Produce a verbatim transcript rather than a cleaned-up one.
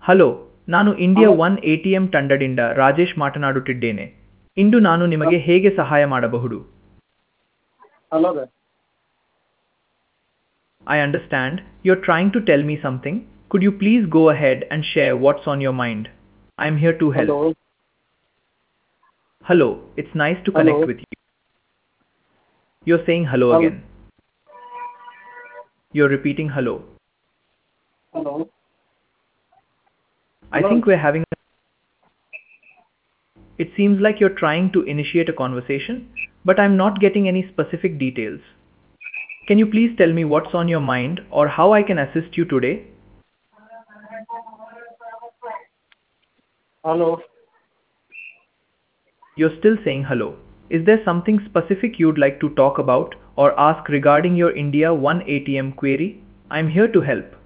Hello, ನಾನು India hello one ATM ತಂಡದಿಂದ ರಾಜೇಶ್ ಮಾತನಾಡುತ್ತಿದ್ದೇನೆ. ಇಂದು ನಾನು ನಿಮಗೆ ಹೇಗೆ ಸಹಾಯ ಮಾಡಬಹುದು? ಹಲೋ ರೀ. I understand you're trying to tell me something. Could you please go ahead and share what's on your mind? I'm here to hello help. Hello, it's nice to hello connect with you. You're saying hello hello again. You're repeating hello. Hello I hello think we're having a... It seems like you're trying to initiate a conversation, but I'm not getting any specific details. Can you please tell me what's on your mind or how I can assist you today? Hello You're still saying hello. Is there something specific you'd like to talk about or ask regarding your India one A T M query? I'm here to help.